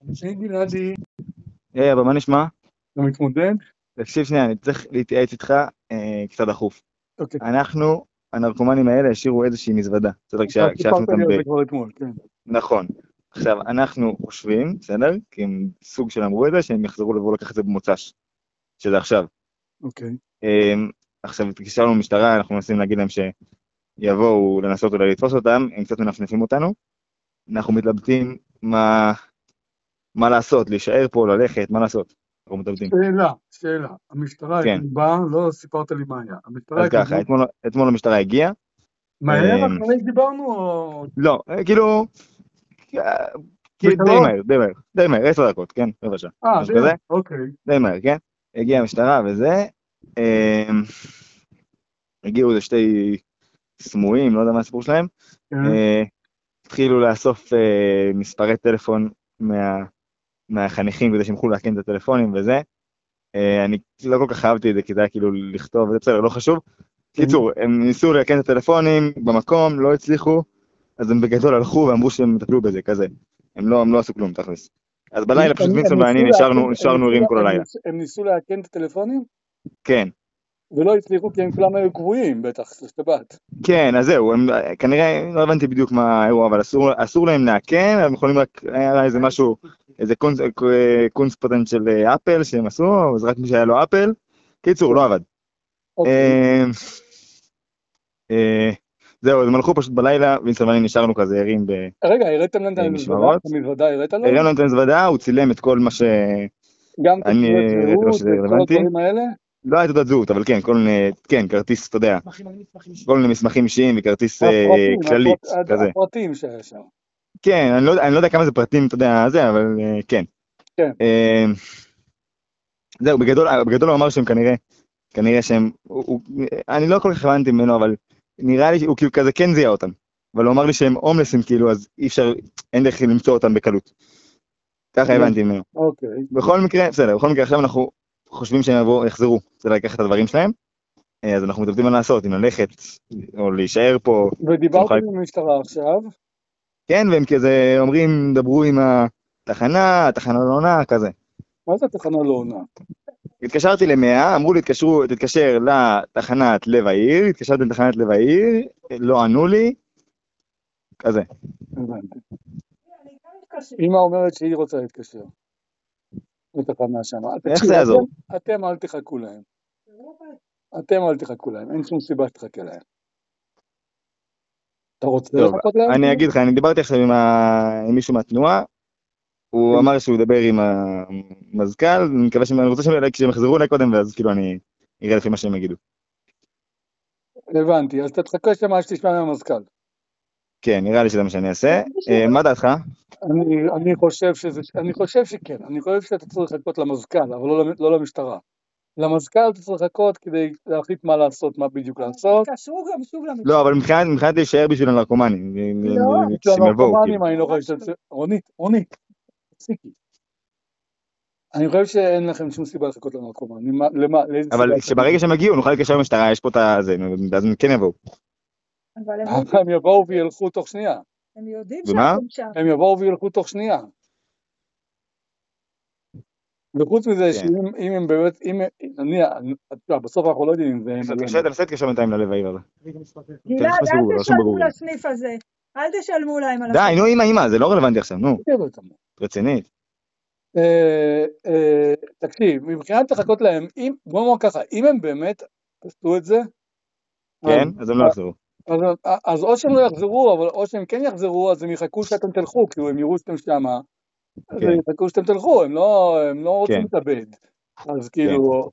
היי גלעדי, היי, אבל מה נשמע? אתה מתמודד? תקשיב שנייה, אני צריך להתייעץ איתך קצת דחוף. אוקיי, אנחנו, הנרקומנים האלה, השאירו איזושהי מזוודה, בסדר? אתה כשאפנו סיפרת אותם לי על זה כבר אתמול, כן. נכון. עכשיו, אנחנו חושבים, בסדר? כי הם סוג של אמרו את זה, שהם יחזרו לבוא לקחת את זה במוצ"ש, שזה עכשיו. אוקיי. עכשיו, התקשרנו למשטרה, אנחנו מנסים להגיד להם שיבואו לנסות אולי לתפוס אותם, הם קצת מנפנפים אותנו. אנחנו מתלבטים מה לעשות, להישאר פה, ללכת, מה לעשות. אנחנו מתלבטים. שאלה. המשטרה כן. אתמול באה, לא סיפרת לי מה היה. המשטרה אז אתמול ככה, אתמול המשטרה הגיעה. מהר אחרי שדיברנו או לא, כאילו, די בשלוש? מהר, די מהר, 10 דקות, כן? רבע שעה, משהו די, כזה, אוקיי. די מהר, כן? הגיעה המשטרה וזה, אמ, הגיעו איזה שתי סמויים, לא יודע מה הסיפור שלהם, כן. אה, התחילו לאסוף מספרי טלפון מהחניכים כדי שהם יוכלו להקין את הטלפונים וזה, אני לא כל כך אהבתי את זה, כי זה היה כאילו לכתוב, זה בסדר, לא חשוב. כן. קיצור, הם ניסו להקין את הטלפונים במקום, לא הצליחו, אז הם בגדול הלכו ואמרו שהם יטפלו בזה, כזה. הם לא עשו כלום, תכלס. אז בלילה פשוט וינסון ואני נשארנו ערים כל הלילה. הם ניסו לאכן את הטלפונים כן, ולא הצליחו כי הם כולם היו קבועים, בטח, לשבת. כן, אז זהו, כנראה, לא הבנתי בדיוק מה האירוע, אבל אסור להם לאכן, הם יכולים רק, היה איזה משהו, איזה קונספטנט של אפל שהם עשו, אז רק מי שהיה לו אפל, קיצור, לא עבד. אוקיי. זהו, אז הם הלכו פשוט בלילה, וינסון ואני נשארנו כזה ערים רגע, הראיתם להם את במשמרות. המזוודה, הראית לו? הראינו את המזוודה, הוא צילם את כל מה גם את אני תעודת ראיתי לו זהות שזה ואת כל רלוונטי. הדברים האלה? לא היה תעודת זהות, אבל כן, כל מיני, כן, כרטיס, אתה יודע, כל מיני מסמכים אישיים וכרטיס כללית, כזה. הפרטים שהיה שם. כן, אני לא יודע כמה זה פרטים, אתה יודע, זה, אבל כן. כן. זהו, בגדול הוא אמר שהם כנראה שהם, אני לא כל כך הבנתי ממנו, אבל נראה לי, הוא כאילו כזה כן זיהה אותם. אבל הוא אמר לי שהם הומלסים כאילו, אז אי אפשר, אין דרך למצוא אותם בקלות. ככה הבנתי ממנו. אוקיי. בכל מקרה, בסדר, בכל מקרה עכשיו אנחנו חושבים שהם יחזרו, זה לקחת את הדברים שלהם, אז אנחנו מתלבטים מה לעשות, אם ללכת, או להישאר פה. ודיברתם עם המשטרה עכשיו? כן, והם כזה אומרים, דברו עם התחנה לא עונה, כזה. מה זה תחנה לא עונה? התקשרתי ל100, אמרו לי, תתקשר לתחנת לב העיר, התקשרתי לתחנת לב העיר, לא ענו לי, כזה. הבנתי. אמא אומרת שהיא רוצה להתקשר. לתחנה שם. איך זה יעזור? אתם אל תחכו להם. אתם אל תחכו להם, אין שום סיבה שתחכה להם. אתה רוצה טוב, לחכות להם? אני אגיד לך, אני דיברתי עכשיו עם מישהו מהתנועה, הוא אמר שהוא ידבר עם המזכ"ל, אני רוצה שהם יחזרו אליי קודם, ואז כאילו אני אראה לפי מה שהם יגידו. הבנתי, אז אתה תחכה שמה שתשמע מהמזכ"ל. כן, נראה לי שזה מה שאני אעשה. מה דעתך? אני חושב שכן, אני חושב שאתה צריך לחכות למזכ"ל, אבל לא למשטרה. למזכ"ל אתה צריך לחכות כדי להחליט מה לעשות, מה בדיוק לעשות. קשרו גם שוב למשטרה. לא, אבל מבחינת להישאר בשביל הנרקומנים, בשביל הנרקומנים אני לא חושב שזה... רונית, תפסיקי. אני חושב שאין לכם שום סיבה לחכות לנרקומנים. אבל שברגע שהם הגיעו, נוכל לקשר למשטרה, יש פה את זה, אז הם כן יבואו. הם יבואו וילכו תוך שנייה. הם יודעים ומה? שאתם שם. הם יבואו וילכו תוך שנייה. וחוץ מזה, שאם הם באמת, בסוף אנחנו לא יודעים אם זה... תנסה להתקשר בינתיים ללב העיר הזה. גלעד, אל תשלמו לסניף הזה. אל תשלמו להם על די, נו אמא, זה לא רלוונטי עכשיו, נו. רצינית. תקשיב, מבחינת לחכות להם, בוא נאמר ככה, אם הם באמת עשו את זה... כן, אז הם לא יחזרו. אז או שהם לא יחזרו, אבל או שהם כן יחזרו, אז הם יחכו שאתם תלכו, כי הם יראו שאתם שמה, אז הם יחכו שאתם תלכו, הם לא רוצים להתאבד. אז כאילו,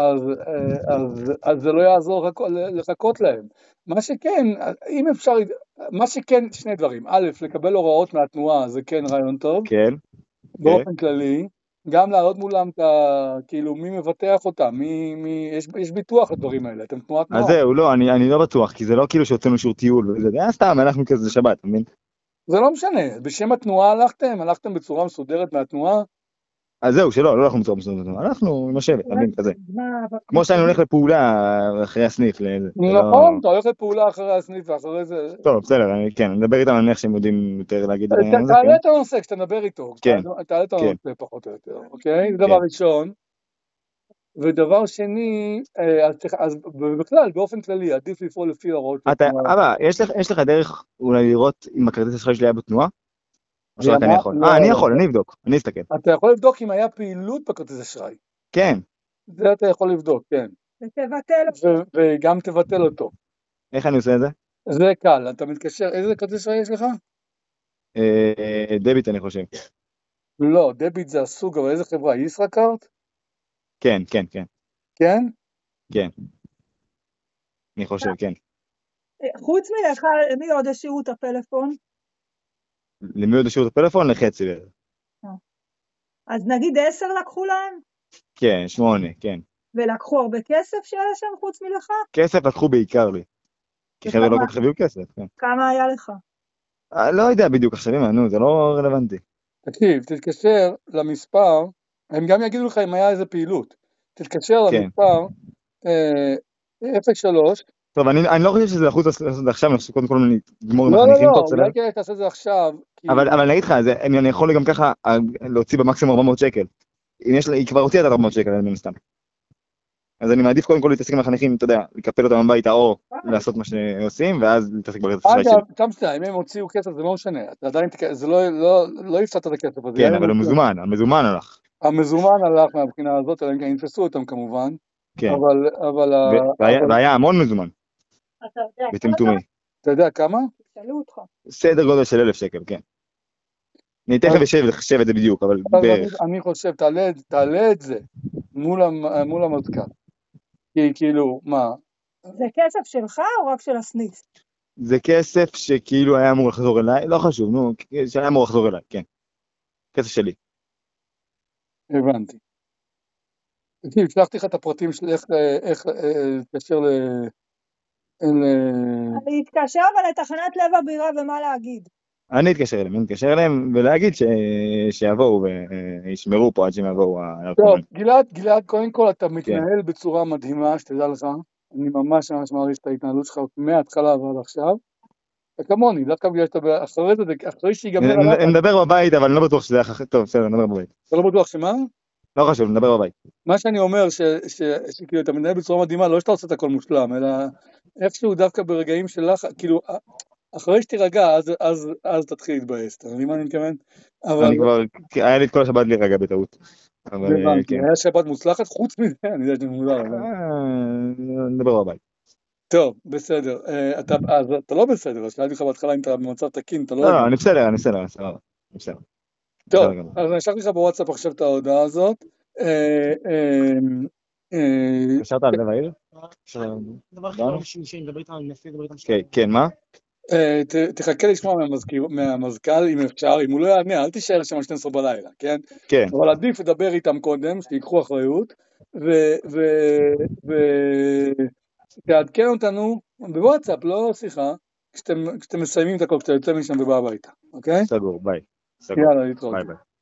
אז זה לא יעזור לחכות להם. מה שכן, אם אפשר, מה שכן, שני דברים. א', לקבל הוראות מהתנועה, זה כן רעיון טוב. כן. באופן כללי. גם להעלות מולם את כאילו, מי מבטח אותם, יש ביטוח לדברים האלה, אתם תנועת נוער. אז זהו, לא, אני לא בטוח, כי זה לא כאילו שהוצאנו שיעור טיול, וזה היה סתם, הלכנו כזה שבת, אתה מבין? זה לא משנה, בשם התנועה הלכתם בצורה מסודרת מהתנועה? אז זהו, שלא, לא הלכנו בצורה מסודרת, הלכנו עם השבט, אתה מבין, כזה. כמו שאני הולך לפעולה אחרי הסניף. נכון, אתה הולך לפעולה אחרי הסניף ואחרי זה... טוב, בסדר, כן, נדבר איתם על איך שהם יודעים יותר להגיד על העניין הזה. תעלה את הנושא כשאתה מדבר איתו, כן. תעלה את הנושא פחות או יותר, אוקיי? זה דבר ראשון. ודבר שני, אז בכלל, באופן כללי, עדיף לפעול לפי הוראות. אבא, יש לך דרך אולי לראות אם הכרטיס אשראי שלי היה בתנועה? או שרק אני יכול? אני יכול, אני אבדוק, אני אסתכל. אתה יכול לבדוק אם היה פעילות בכרטיס אשראי. כן. זה אתה יכול לבדוק, כן. ותבטל אותו. וגם תבטל אותו. איך אני עושה את זה? זה קל, אתה מתקשר, איזה כרטיס אשראי יש לך? דביט אני חושב. לא, דביט זה הסוג, אבל איזה חברה? ישראכרט? כן, כן, כן. כן? כן. אני חושב, כן. חוץ מלך, למי עוד השאירו את הפלאפון? למי עוד השאירו את הפלאפון? לחצי בערך. אז נגיד 10 לקחו להם? כן, 8, כן. ולקחו הרבה כסף שהיה שם חוץ מלך? כסף לקחו בעיקר לי. כי חבר'ה לא כל כך הביאו כסף, כן. כמה היה לך? לא יודע בדיוק, עכשיו נו, זה לא רלוונטי. תקשיב, תתקשר למספר, הם גם יגידו לך אם היה איזה פעילות. תתקשר למספר 03. טוב, אני לא חושב שזה לחוץ עכשיו, אני חושב שקודם כל נגמור עם החניכים פה. לא, אולי כדאי תעשה את זה עכשיו. אבל אני אגיד לך, אני יכול גם ככה להוציא במקסימום 400 שקל. היא כבר הוציאה את 400 שקל, אני מסתם. אז אני מעדיף קודם כל להתעסק עם החניכים, אתה יודע, לקפל אותם הביתה או לעשות מה שעושים, ואז להתעסק בכרטיס אשראי שלי. אגב, תמצא, אם הם הוציאו כסף זה לא משנה, עדיין, זה לא יפסדת את הכסף הזה. כן, אבל המזומן הלך. המזומן הלך מהבחינה הזאת, אלא אם כן יתפסו אותם כמובן. כן. והיה המון מזומן. בטמטומי. אתה יודע כמה? תשאלו אותך. סדר גודל של 1,000 שקל, כן. אני תכף אשב את זה בדיוק, אבל בערך. אני חושב, תעלה את זה מול המזכ"ל. כי כאילו, מה? זה כסף שלך או רק של הסניף? זה כסף שכאילו היה אמור לחזור אליי, לא חשוב, נו, שהיה אמור לחזור אליי, כן. כסף שלי. הבנתי. תקשיב, שלחתי לך את הפרטים של איך להתקשר אני אתקשר אבל לתחנת לב הבירה ומה להגיד? אני אתקשר אליהם ולהגיד שיבואו וישמרו פה עד שהם יבואו. טוב, גלעד, קודם כל אתה מתנהל בצורה מדהימה, שתדע לך, אני ממש מעריך את ההתנהלות שלך מההתחלה ועד עכשיו, וכמוני, דווקא בגלל שאתה אחרי שיגמר עליך. נדבר בבית, אבל אני לא בטוח שזה היה טוב, בסדר, נדבר בבית. אתה לא בטוח שמה? לא חשוב, נדבר בבית. מה שאני אומר, שכאילו אתה מתנהל בצורה מדהימה, לא שאתה עושה את הכל מושלם, אלא איכשהו דווקא ברגעים שלך, כאילו, אחרי שתירגע, אז תתחיל להתבאס, אתה מבין מה אני מתכוון? אני כבר, היה לי את כל השבת להירגע בטעות. היה שבת מוצלחת, חוץ מזה, אני יודע שאתה מוזר. נדבר בבית. טוב, בסדר. אז אתה לא בסדר, אז שאלתי לך בהתחלה אם אתה במצב תקין, אתה לא... לא, אני בסדר. טוב, אז אני אשלח לך בוואטסאפ עכשיו את ההודעה הזאת. קשרת על לב העיר? כן, מה? תחכה לשמוע מהמזכ"ל אם אפשר, אם הוא לא יענה, אל תישאר שם 12 בלילה, כן? כן. אבל עדיף לדבר איתם קודם, שתיקחו אחריות, ותעדכן אותנו בוואטסאפ, לא שיחה, כשאתם מסיימים את הכל, כשאתה יוצא משם ובא הביתה, אוקיי? סגור, ביי. יאללה, להתראות. ביי ביי.